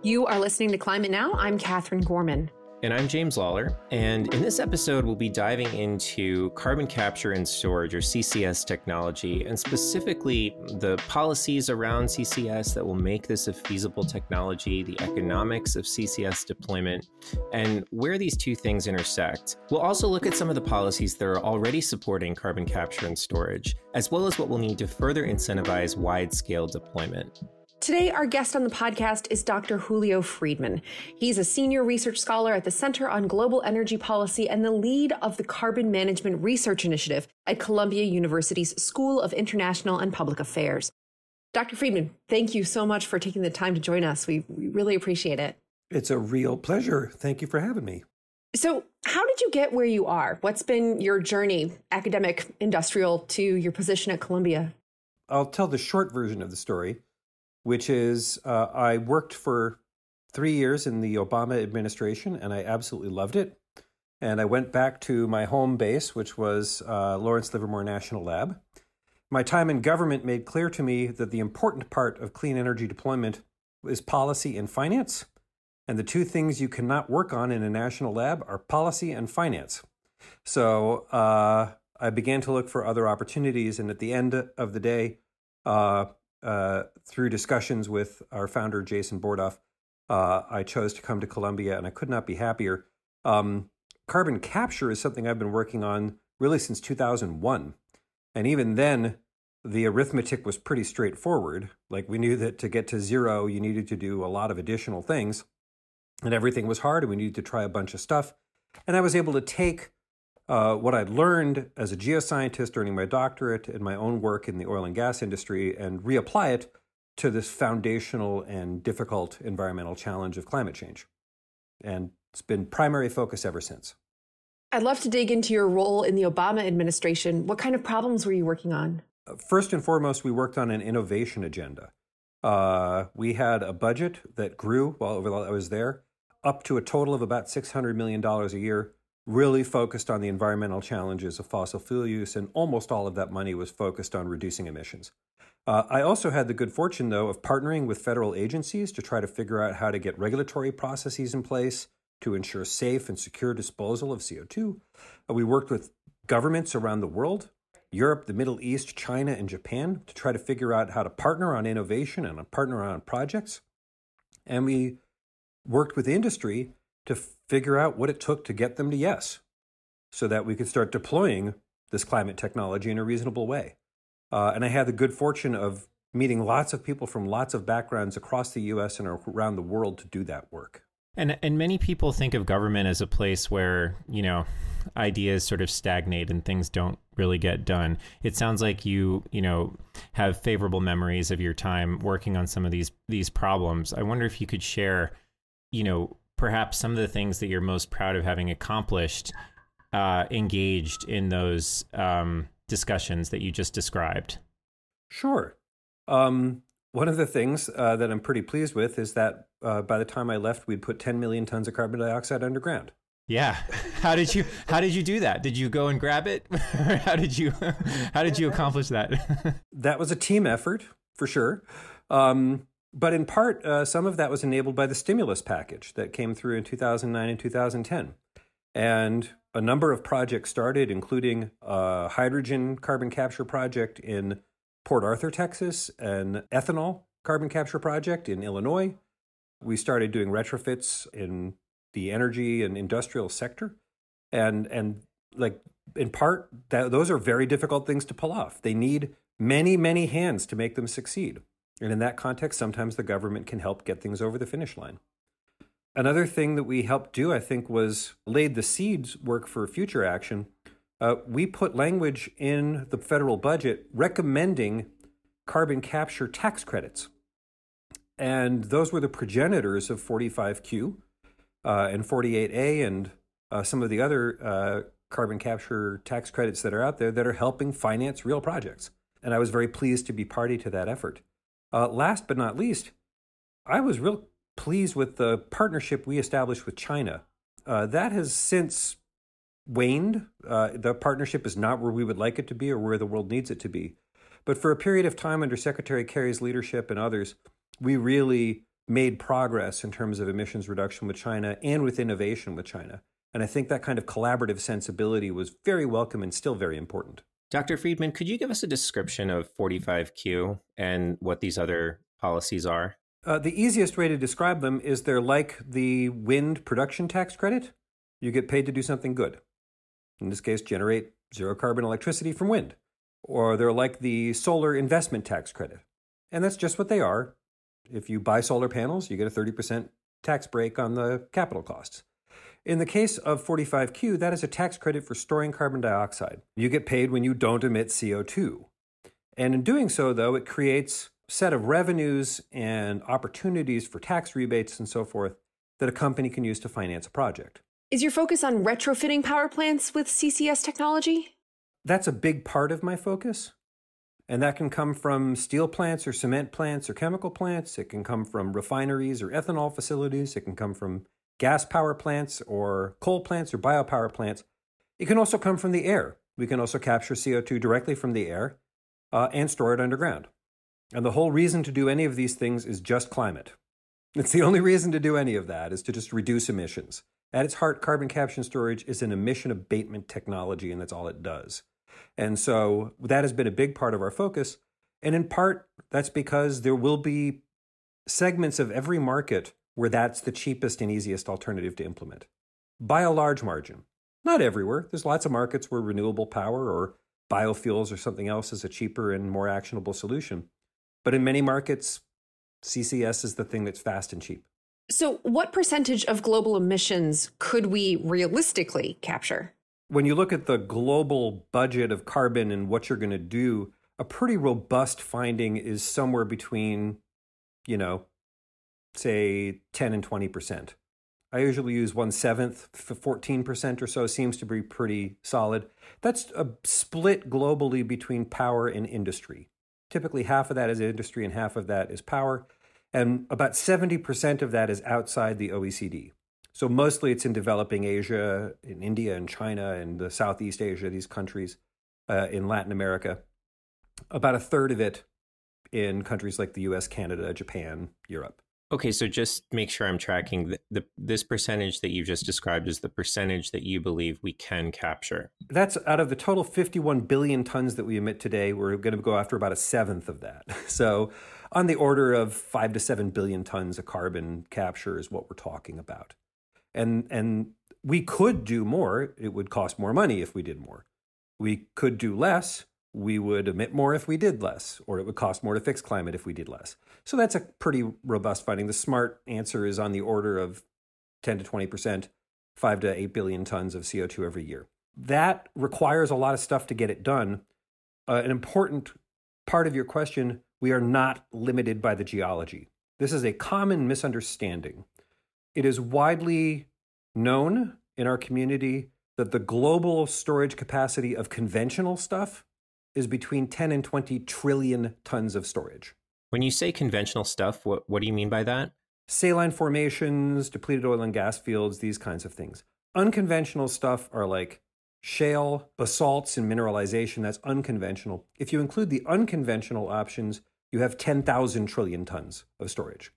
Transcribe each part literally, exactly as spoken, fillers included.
You are listening to Climate Now. I'm Catherine Gorman. And I'm James Lawler. And in this episode, we'll be diving into carbon capture and storage, or C C S technology, and specifically the policies around C C S that will make this a feasible technology, the economics of C C S deployment, and where these two things intersect. We'll also look at some of the policies that are already supporting carbon capture and storage, as well as what we'll need to further incentivize wide-scale deployment. Today, our guest on the podcast is Doctor Julio Friedman. He's a senior research scholar at the Center on Global Energy Policy and the lead of the Carbon Management Research Initiative at Columbia University's School of International and Public Affairs. Doctor Friedman, thank you so much for taking the time to join us. We, we really appreciate it. It's a real pleasure. Thank you for having me. So how did you get where you are? What's been your journey, academic, industrial, to your position at Columbia? I'll tell the short version of the story, which is uh, I worked for three years in the Obama administration, and I absolutely loved it. And I went back to my home base, which was uh, Lawrence Livermore National Lab. My time in government made clear to me that the important part of clean energy deployment is policy and finance. And the two things you cannot work on in a national lab are policy and finance. So uh, I began to look for other opportunities. And at the end of the day, uh, Uh, through discussions with our founder, Jason Bordoff, uh, I chose to come to Columbia, and I could not be happier. Um, carbon capture is something I've been working on really since two thousand one. And even then, the arithmetic was pretty straightforward. Like, we knew that to get to zero, you needed to do a lot of additional things, and everything was hard, and we needed to try a bunch of stuff. And I was able to take Uh, what I'd learned as a geoscientist during my doctorate and my own work in the oil and gas industry and reapply it to this foundational and difficult environmental challenge of climate change. And it's been primary focus ever since. I'd love to dig into your role in the Obama administration. What kind of problems were you working on? First and foremost, we worked on an innovation agenda. Uh, we had a budget that grew while, while I was there, up to a total of about six hundred million dollars a year, really focused on the environmental challenges of fossil fuel use, and almost all of that money was focused on reducing emissions. Uh, I also had the good fortune, though, of partnering with federal agencies to try to figure out how to get regulatory processes in place to ensure safe and secure disposal of C O two. Uh, we worked with governments around the world, Europe, the Middle East, China, and Japan, to try to figure out how to partner on innovation and partner on projects. And we worked with industry to figure out what it took to get them to yes, so that we could start deploying this climate technology in a reasonable way. Uh, and I had the good fortune of meeting lots of people from lots of backgrounds across the U S and around the world to do that work. And and many people think of government as a place where, you know, ideas sort of stagnate and things don't really get done. It sounds like you, you know, have favorable memories of your time working on some of these these problems. I wonder if you could share, you know, perhaps some of the things that you're most proud of having accomplished, uh, engaged in those um, discussions that you just described. Sure. Um, one of the things uh, that I'm pretty pleased with is that uh, by the time I left, we'd put ten million tons of carbon dioxide underground. Yeah. How did you How did you do that? Did you go and grab it? how did you How did you accomplish that? That was a team effort, for sure. Um, But in part, uh, some of that was enabled by the stimulus package that came through in two thousand nine and two thousand ten. And a number of projects started, including a hydrogen carbon capture project in Port Arthur, Texas, an ethanol carbon capture project in Illinois. We started doing retrofits in the energy and industrial sector. And, and like, in part, that, those are very difficult things to pull off. They need many, many hands to make them succeed. And in that context, sometimes the government can help get things over the finish line. Another thing that we helped do, I think, was laid the seeds work for future action. Uh, we put language in the federal budget recommending carbon capture tax credits. And those were the progenitors of forty-five Q uh, and forty-eight A and uh, some of the other uh, carbon capture tax credits that are out there that are helping finance real projects. And I was very pleased to be party to that effort. Uh, last but not least, I was real pleased with the partnership we established with China. Uh, that has since waned. Uh, the partnership is not where we would like it to be or where the world needs it to be. But for a period of time under Secretary Kerry's leadership and others, we really made progress in terms of emissions reduction with China and with innovation with China. And I think that kind of collaborative sensibility was very welcome and still very important. Doctor Friedman, could you give us a description of forty-five Q and what these other policies are? Uh, the easiest way to describe them is they're like the wind production tax credit. You get paid to do something good. In this case, generate zero carbon electricity from wind. Or they're like the solar investment tax credit. And that's just what they are. If you buy solar panels, you get a thirty percent tax break on the capital costs. In the case of forty-five Q, that is a tax credit for storing carbon dioxide. You get paid when you don't emit C O two. And in doing so, though, it creates a set of revenues and opportunities for tax rebates and so forth that a company can use to finance a project. Is your focus on retrofitting power plants with C C S technology? That's a big part of my focus. And that can come from steel plants or cement plants or chemical plants. It can come from refineries or ethanol facilities. It can come from gas power plants or coal plants or biopower plants. It can also come from the air. We can also capture C O two directly from the air uh, and store it underground. And the whole reason to do any of these things is just climate. It's the only reason to do any of that, is to just reduce emissions. At its heart, carbon capture and storage is an emission abatement technology, and that's all it does. And so that has been a big part of our focus. And in part, that's because there will be segments of every market where that's the cheapest and easiest alternative to implement, by a large margin. Not everywhere. There's lots of markets where renewable power or biofuels or something else is a cheaper and more actionable solution. But in many markets, C C S is the thing that's fast and cheap. So what percentage of global emissions could we realistically capture? When you look at the global budget of carbon and what you're going to do, a pretty robust finding is somewhere between, you know, say ten and twenty percent. I usually use one seventh, fourteen percent or so seems to be pretty solid. That's a split globally between power and industry. Typically half of that is industry and half of that is power. And about seventy percent of that is outside the O E C D. So mostly it's in developing Asia, in India and China and the Southeast Asia, these countries, uh, in Latin America. About a third of it in countries like the U S, Canada, Japan, Europe. Okay, so just make sure I'm tracking the, the this percentage that you just described is the percentage that you believe we can capture. That's out of the total fifty-one billion tons that we emit today. We're going to go after about a seventh of that. So on the order of five to seven billion tons of carbon capture is what we're talking about. And and we could do more. It would cost more money if we did more. We could do less. We would emit more if we did less, or it would cost more to fix climate if we did less. So that's a pretty robust finding. The smart answer is on the order of ten to twenty percent, five to eight billion tons of C O two every year. That requires a lot of stuff to get it done. Uh, an important part of your question, we are not limited by the geology. This is a common misunderstanding. It is widely known in our community that the global storage capacity of conventional stuff is between ten and twenty trillion tons of storage. When you say conventional stuff, what, what do you mean by that? Saline formations, depleted oil and gas fields, these kinds of things. Unconventional stuff are like shale, basalts, and mineralization. That's unconventional. If you include the unconventional options, you have ten thousand trillion tons of storage.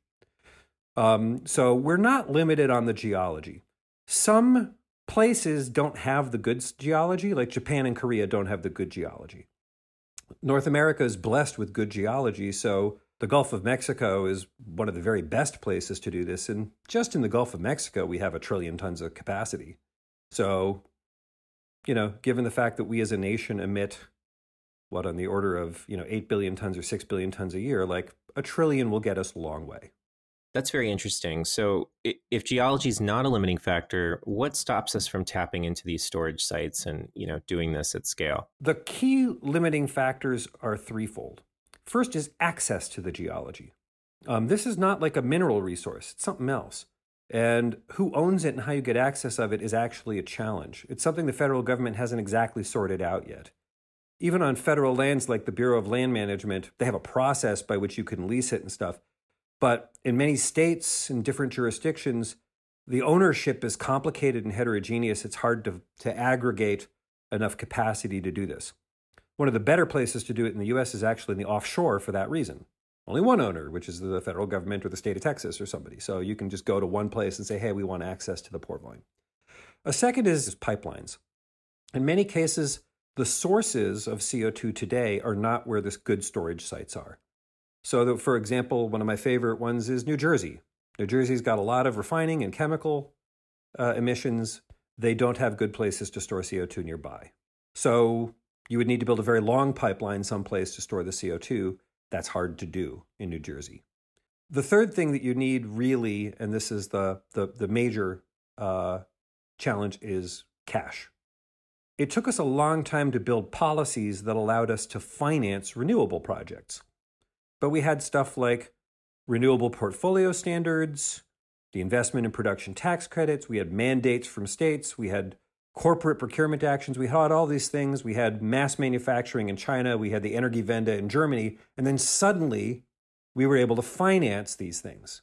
Um, so we're not limited on the geology. Some places don't have the good geology, like Japan and Korea don't have the good geology. North America is blessed with good geology, so the Gulf of Mexico is one of the very best places to do this. And just in the Gulf of Mexico, we have a trillion tons of capacity. So, you know, given the fact that we as a nation emit, what, on the order of, you know, eight billion tons or six billion tons a year, like a trillion will get us a long way. That's very interesting. So if geology is not a limiting factor, what stops us from tapping into these storage sites and, you know, doing this at scale? The key limiting factors are threefold. First is access to the geology. Um, this is not like a mineral resource. It's something else. And who owns it and how you get access of it is actually a challenge. It's something the federal government hasn't exactly sorted out yet. Even on federal lands like the Bureau of Land Management, they have a process by which you can lease it and stuff. But in many states and different jurisdictions, the ownership is complicated and heterogeneous. It's hard to, to aggregate enough capacity to do this. One of the better places to do it in the U S is actually in the offshore for that reason. only one owner, which is the federal government or the state of Texas or somebody. So you can just go to one place and say, hey, we want access to the port volume. A second is pipelines. In many cases, the sources of C O two today are not where the good storage sites are. So, that, for example, one of my favorite ones is New Jersey. New Jersey's got a lot of refining and chemical uh, emissions. They don't have good places to store C O two nearby. So you would need to build a very long pipeline someplace to store the C O two. That's hard to do in New Jersey. The third thing that you need really, and this is the, the, the major uh, challenge, is cash. It took us a long time to build policies that allowed us to finance renewable projects. But we had stuff like renewable portfolio standards, the investment in production tax credits, we had mandates from states, we had corporate procurement actions, we had all these things, we had mass manufacturing in China, we had the Energiewende in Germany, and then suddenly we were able to finance these things.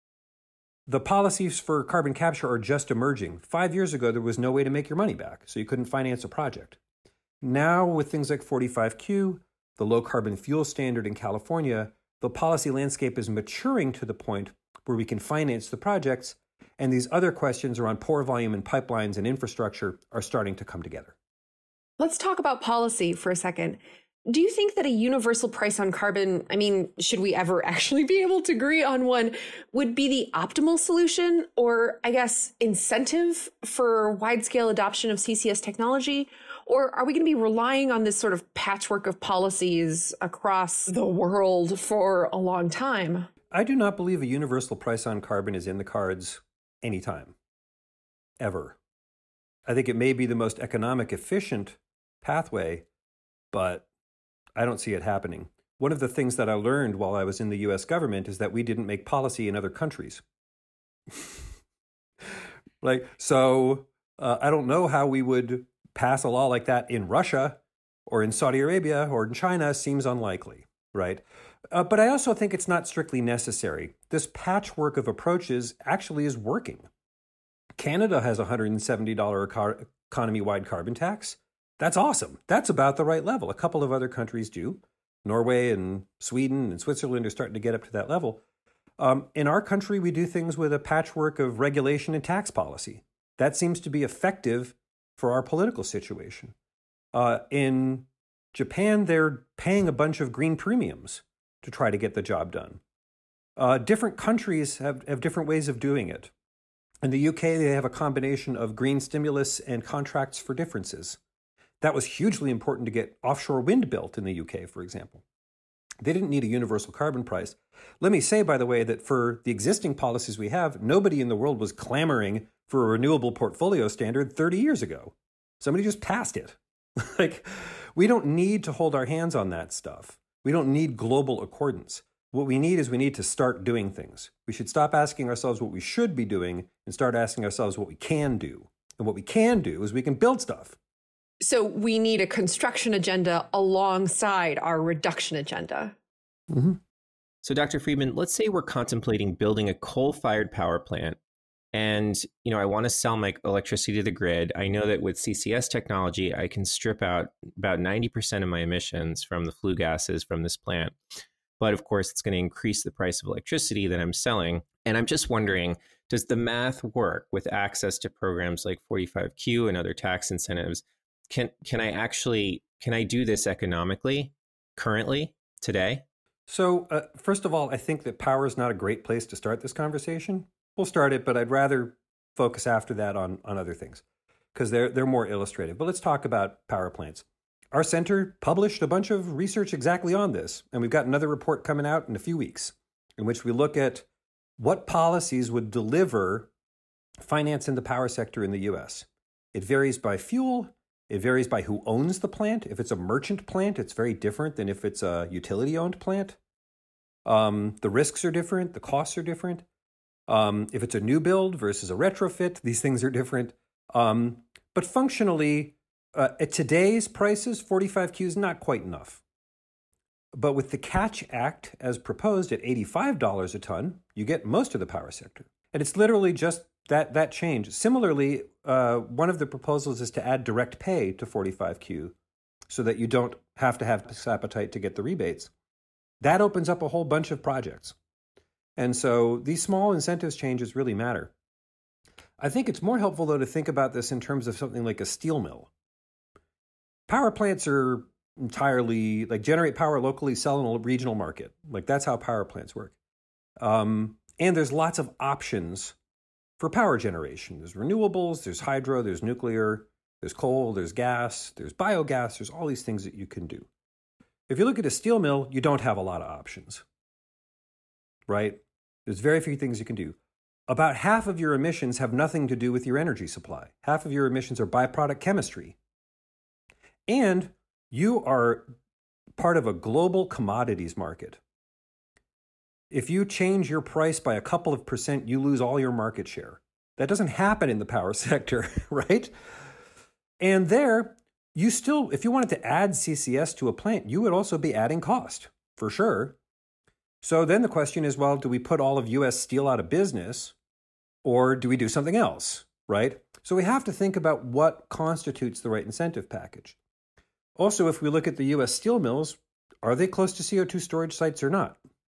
The policies for carbon capture are just emerging. Five years ago, there was no way to make your money back, so you couldn't finance a project. Now, with things like forty-five Q, the low carbon fuel standard in California, the policy landscape is maturing to the point where we can finance the projects, and these other questions around pore volume and pipelines and infrastructure are starting to come together. Let's talk about policy for a second. Do you think that a universal price on carbon, I mean, should we ever actually be able to agree on one, would be the optimal solution, or I guess incentive for wide-scale adoption of C C S technology? Or are we going to be relying on this sort of patchwork of policies across the world for a long time? I do not believe a universal price on carbon is in the cards anytime, ever. I think it may be the most economic efficient pathway, but I don't see it happening. One of the things that I learned while I was in the U S government is that we didn't make policy in other countries. Like, so uh, I don't know how we would pass a law like that in Russia or in Saudi Arabia or in China. Seems unlikely, right? Uh, but I also think it's not strictly necessary. This patchwork of approaches actually is working. Canada has a one hundred seventy dollars economy-wide carbon tax. That's awesome. That's about the right level. A couple of other countries do. Norway and Sweden and Switzerland are starting to get up to that level. Um, in our country, we do things with a patchwork of regulation and tax policy. That seems to be effective for our political situation. Uh, in Japan, they're paying a bunch of green premiums to try to get the job done. Uh, different countries have, have different ways of doing it. In the U K, they have a combination of green stimulus and contracts for differences. That was hugely important to get offshore wind built in the U K, for example. They didn't need a universal carbon price. Let me say, by the way, that for the existing policies we have, nobody in the world was clamoring for a renewable portfolio standard thirty years ago. Somebody just passed it. Like, we don't need to hold our hands on that stuff. We don't need global accordance. What we need is we need to start doing things. We should stop asking ourselves what we should be doing and start asking ourselves what we can do. And what we can do is we can build stuff. So we need a construction agenda alongside our reduction agenda. Mm-hmm. So, Doctor Friedman, let's say we're contemplating building a coal-fired power plant, and you know I want to sell my electricity to the grid. I know that with C C S technology, I can strip out about ninety percent of my emissions from the flue gases from this plant. But of course, it's going to increase the price of electricity that I'm selling. And I'm just wondering, does the math work with access to programs like forty-five Q and other tax incentives? Can can I actually, can I do this economically currently, today? So uh, first of all, I think that power is not a great place to start this conversation. We'll start it, but I'd rather focus after that on, on other things because they're, they're more illustrative. But let's talk about power plants. Our center published a bunch of research exactly on this, and we've got another report coming out in a few weeks in which we look at what policies would deliver finance in the power sector in the U S. It varies by fuel. It varies by who owns the plant. If it's a merchant plant, it's very different than if it's a utility-owned plant. Um, the risks are different. The costs are different. Um, if it's a new build versus a retrofit, these things are different. Um, but functionally, uh, at today's prices, forty-five Q is not quite enough. But with the Catch Act as proposed at eighty-five dollars a ton, you get most of the power sector. And it's literally just that that change. Similarly, uh, one of the proposals is to add direct pay to forty-five Q so that you don't have to have this appetite to get the rebates. That opens up a whole bunch of projects. And so these small incentives changes really matter. I think it's more helpful, though, to think about this in terms of something like a steel mill. Power plants are entirely, like, generate power locally, sell in a regional market. Like, that's how power plants work. Um, and there's lots of options for power generation. There's renewables, there's hydro, there's nuclear, there's coal, there's gas, there's biogas, there's all these things that you can do. If you look at a steel mill, you don't have a lot of options, right? There's very few things you can do. About half of your emissions have nothing to do with your energy supply. Half of your emissions are byproduct chemistry. And you are part of a global commodities market. If you change your price by a couple of percent, you lose all your market share. That doesn't happen in the power sector, right? And there, you still, if you wanted to add C C S to a plant, you would also be adding cost, for sure. So then the question is, well, do we put all of U S steel out of business, or do we do something else, right? So we have to think about what constitutes the right incentive package. Also, if we look at the U S steel mills, are they close to C O two storage sites or not?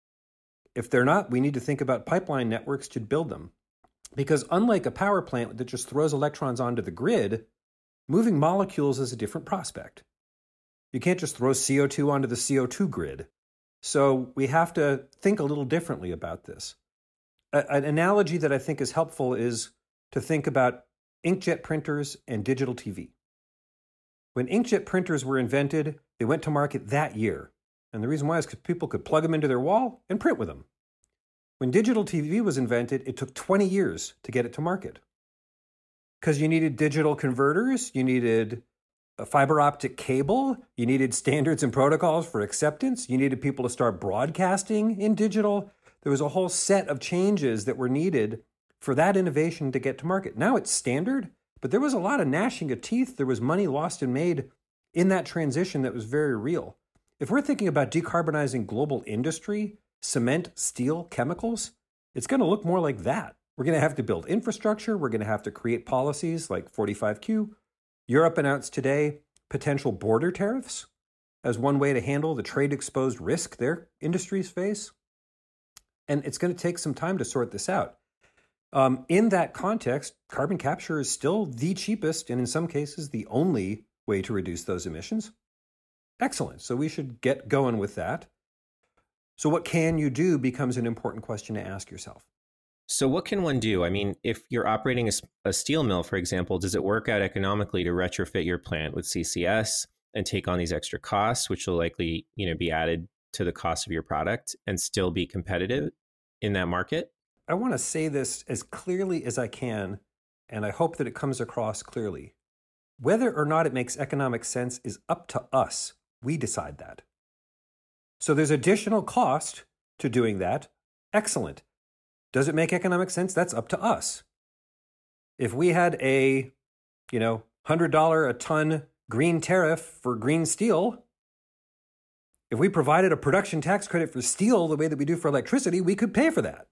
If they're not, we need to think about pipeline networks to build them. Because unlike a power plant that just throws electrons onto the grid, moving molecules is a different prospect. You can't just throw C O two onto the C O two grid. So we have to think a little differently about this. A- an analogy that I think is helpful is to think about inkjet printers and digital T V. When inkjet printers were invented, they went to market that year. And the reason why is because people could plug them into their wall and print with them. When digital T V was invented, it took twenty years to get it to market. Because you needed digital converters, you needed a fiber optic cable, you needed standards and protocols for acceptance, you needed people to start broadcasting in digital. There was a whole set of changes that were needed for that innovation to get to market. Now it's standard, but there was a lot of gnashing of teeth. There was money lost and made in that transition that was very real. If we're thinking about decarbonizing global industry, cement, steel, chemicals, it's going to look more like that. We're going to have to build infrastructure. We're going to have to create policies like forty-five Q. Europe announced today potential border tariffs as one way to handle the trade-exposed risk their industries face. And it's going to take some time to sort this out. Um, in that context, carbon capture is still the cheapest and in some cases the only way to reduce those emissions. Excellent. So we should get going with that. So what can you do becomes an important question to ask yourself. So what can one do? I mean, if you're operating a, a steel mill, for example, does it work out economically to retrofit your plant with C C S and take on these extra costs, which will likely, you know, be added to the cost of your product and still be competitive in that market? I want to say this as clearly as I can, and I hope that it comes across clearly. Whether or not it makes economic sense is up to us. We decide that. So there's additional cost to doing that. Excellent. Does it make economic sense? That's up to us. If we had a, you know, one hundred dollars a ton green tariff for green steel, if we provided a production tax credit for steel the way that we do for electricity, we could pay for that.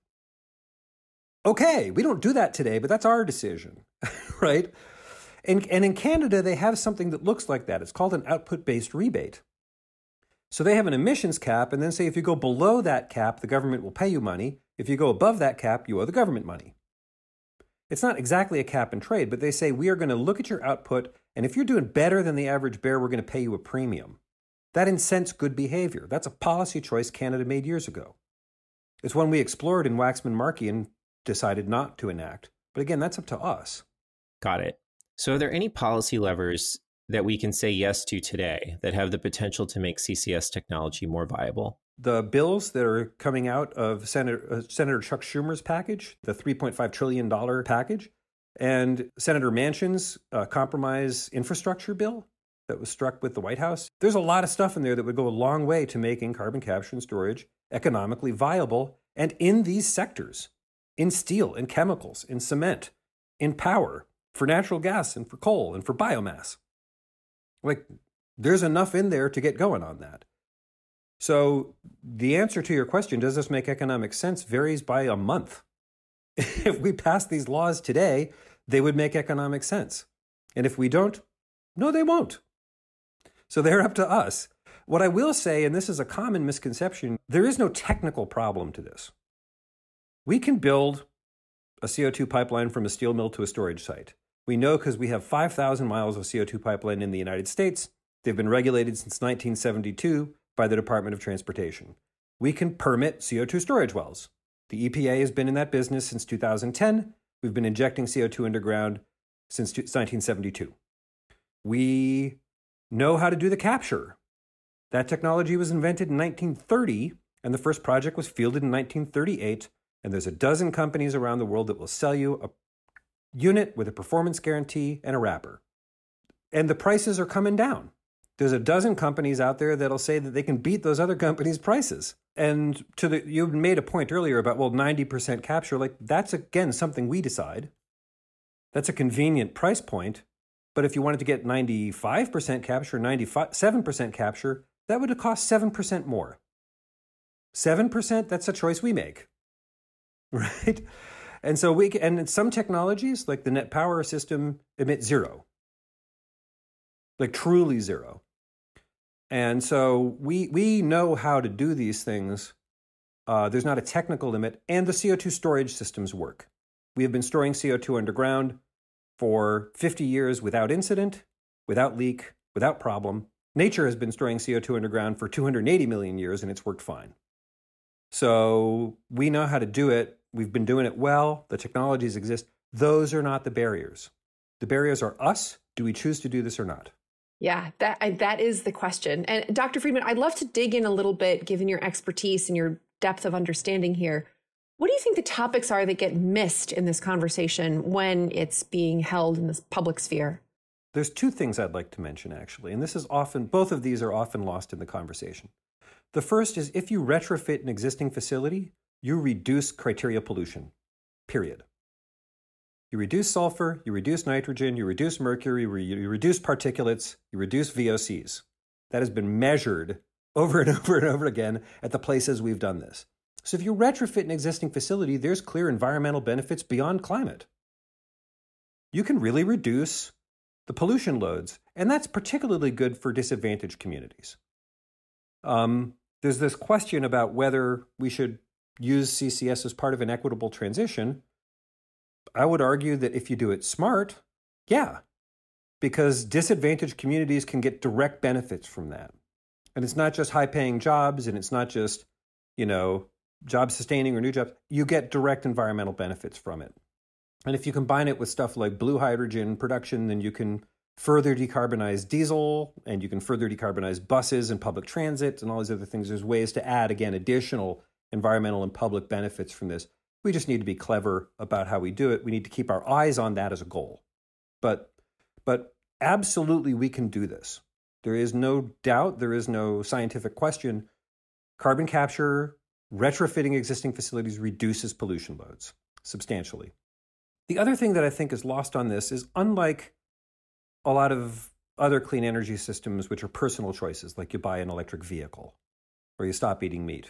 Okay, we don't do that today, but that's our decision, right? And, and in Canada, they have something that looks like that. It's called an output-based rebate. So they have an emissions cap, and then say if you go below that cap, the government will pay you money. If you go above that cap, you owe the government money. It's not exactly a cap and trade, but they say we are going to look at your output, and if you're doing better than the average bear, we're going to pay you a premium. That incents good behavior. That's a policy choice Canada made years ago. It's one we explored in Waxman-Markey and decided not to enact. But again, that's up to us. Got it. So are there any policy levers that we can say yes to today that have the potential to make C C S technology more viable? The bills that are coming out of Senator, uh, Senator Chuck Schumer's package, the three point five trillion dollars package, and Senator Manchin's uh, compromise infrastructure bill that was struck with the White House. There's a lot of stuff in there that would go a long way to making carbon capture and storage economically viable. And in these sectors, in steel, in chemicals, in cement, in power, for natural gas and for coal and for biomass. Like, there's enough in there to get going on that. So the answer to your question, does this make economic sense, varies by a month. If we pass these laws today, they would make economic sense. And if we don't, no, they won't. So they're up to us. What I will say, and this is a common misconception, there is no technical problem to this. We can build a C O two pipeline from a steel mill to a storage site. We know because we have five thousand miles of C O two pipeline in the United States. They've been regulated since nineteen seventy-two by the Department of Transportation. We can permit C O two storage wells. The E P A has been in that business since two thousand ten. We've been injecting C O two underground since nineteen seventy-two. We know how to do the capture. That technology was invented in nineteen thirty, and the first project was fielded in nineteen thirty-eight. And there's a dozen companies around the world that will sell you a unit with a performance guarantee and a wrapper. And the prices are coming down. There's a dozen companies out there that'll say that they can beat those other companies' prices. And to the, you made a point earlier about, well, ninety percent capture. Like, that's, again, something we decide. That's a convenient price point. But if you wanted to get ninety-five percent capture, ninety-seven percent capture, that would have cost seven percent more. seven percent, that's a choice we make. Right? And so we can, and some technologies, like the Net Power system, emit zero. Like truly zero. And so we we know how to do these things. Uh, there's not a technical limit, and the C O two storage systems work. We have been storing C O two underground for fifty years without incident, without leak, without problem. Nature has been storing C O two underground for two hundred eighty million years, and it's worked fine. So we know how to do it. We've been doing it well. The technologies exist. Those are not the barriers. The barriers are us. Do we choose to do this or not? Yeah, that I, that is the question. And Doctor Friedman, I'd love to dig in a little bit, given your expertise and your depth of understanding here. What do you think the topics are that get missed in this conversation when it's being held in this public sphere? There's two things I'd like to mention, actually, and this is often, both of these are often lost in the conversation. The first is if you retrofit an existing facility, you reduce criteria pollution, period. You reduce sulfur, you reduce nitrogen, you reduce mercury, you reduce particulates, you reduce V O Cs. That has been measured over and over and over again at the places we've done this. So if you retrofit an existing facility, there's clear environmental benefits beyond climate. You can really reduce the pollution loads, and that's particularly good for disadvantaged communities. Um, there's this question about whether we should use C C S as part of an equitable transition. I would argue that if you do it smart, yeah, because disadvantaged communities can get direct benefits from that. And it's not just high-paying jobs, and it's not just, you know, job-sustaining or new jobs. You get direct environmental benefits from it. And if you combine it with stuff like blue hydrogen production, then you can further decarbonize diesel, and you can further decarbonize buses and public transit and all these other things. There's ways to add, again, additional environmental and public benefits from this. We just need to be clever about how we do it. We need to keep our eyes on that as a goal. But, but absolutely, we can do this. There is no doubt, there is no scientific question. Carbon capture, retrofitting existing facilities reduces pollution loads substantially. The other thing that I think is lost on this is, unlike a lot of other clean energy systems, which are personal choices, like you buy an electric vehicle, or you stop eating meat,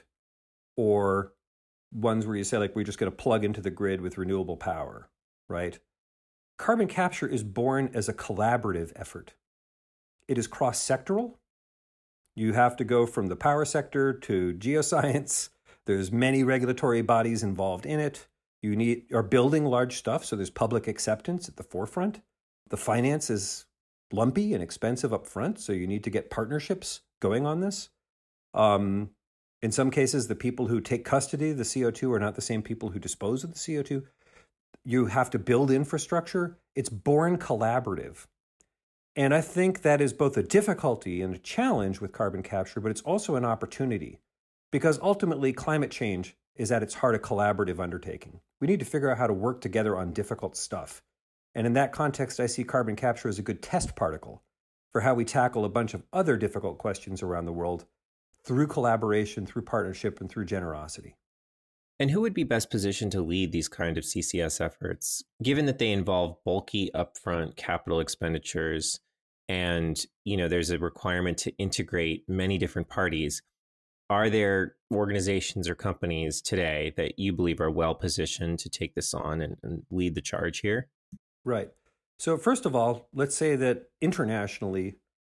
or ones where you say, like, we're just going to plug into the grid with renewable power, right? Carbon capture is born as a collaborative effort. It is cross-sectoral. You have to go from the power sector to geoscience. There's many regulatory bodies involved in it. You need are building large stuff, so there's public acceptance at the forefront. The finance is lumpy and expensive up front, so you need to get partnerships going on this. Um, in some cases, the people who take custody of the C O two are not the same people who dispose of the C O two. You have to build infrastructure. It's born collaborative. And I think that is both a difficulty and a challenge with carbon capture, but it's also an opportunity, because ultimately climate change is at its heart a collaborative undertaking. We need to figure out how to work together on difficult stuff. And in that context, I see carbon capture as a good test particle for how we tackle a bunch of other difficult questions around the world through collaboration, through partnership, and through generosity. And who would be best positioned to lead these kind of C C S efforts, given that they involve bulky upfront capital expenditures and, you know, there's a requirement to integrate many different parties? Are there organizations or companies today that you believe are well positioned to take this on and, and lead the charge here? Right. So first of all, let's say that internationally,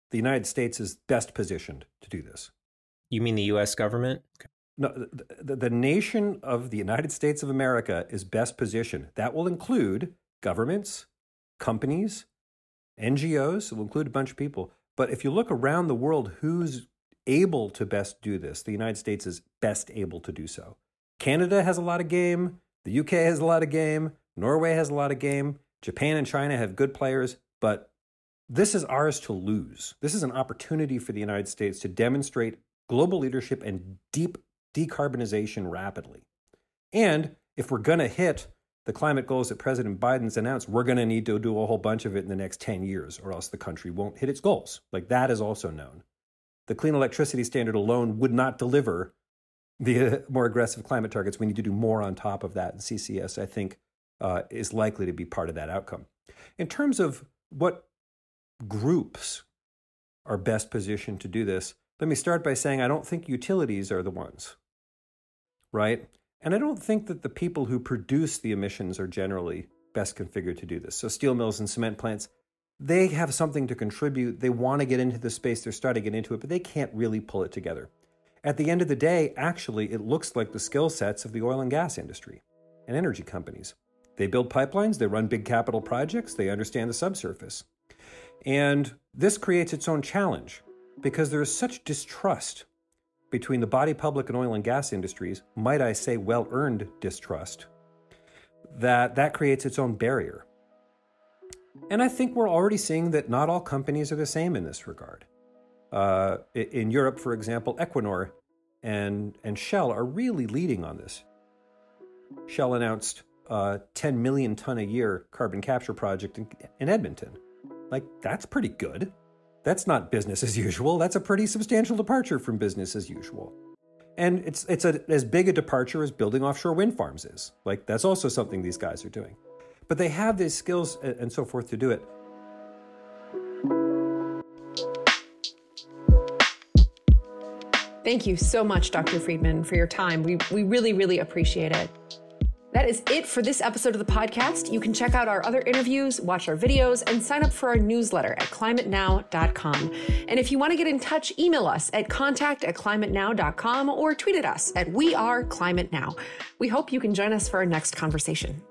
the United States is best positioned to do this. You mean the U S government? No, the, the nation of the United States of America is best positioned. That will include governments, companies, N G Os. It will include a bunch of people. But if you look around the world, who's able to best do this? The United States is best able to do so. Canada has a lot of game. The U K has a lot of game. Norway has a lot of game. Japan and China have good players. But this is ours to lose. This is an opportunity for the United States to demonstrate global leadership and deep decarbonization rapidly. And if we're going to hit the climate goals that President Biden's announced, we're going to need to do a whole bunch of it in the next ten years, or else the country won't hit its goals. Like, that is also known. The clean electricity standard alone would not deliver the uh, more aggressive climate targets. We need to do more on top of that. And C C S, I think, uh, is likely to be part of that outcome. In terms of what groups are best positioned to do this, let me start by saying I don't think utilities are the ones, right? And I don't think that the people who produce the emissions are generally best configured to do this. So steel mills and cement plants, they have something to contribute. They want to get into the space. They're starting to get into it, but they can't really pull it together. At the end of the day, actually, it looks like the skill sets of the oil and gas industry and energy companies. They build pipelines. They run big capital projects. They understand the subsurface. And this creates its own challenge because there is such distrust between the body public and oil and gas industries, might I say well-earned distrust, that that creates its own barrier. And I think we're already seeing that not all companies are the same in this regard. Uh, in Europe, for example, Equinor and, and Shell are really leading on this. Shell announced a ten million ton a year carbon capture project in, in Edmonton. Like, that's pretty good. That's not business as usual. That's a pretty substantial departure from business as usual. And it's it's a, as big a departure as building offshore wind farms is. Like, that's also something these guys are doing. But they have these skills and so forth to do it. Thank you so much, Doctor Friedman, for your time. We, we really, really appreciate it. That is it for this episode of the podcast. You can check out our other interviews, watch our videos, and sign up for our newsletter at climate now dot com. And if you want to get in touch, email us at contact at climate now dot com or tweet at us at We Are Climate Now. We hope you can join us for our next conversation.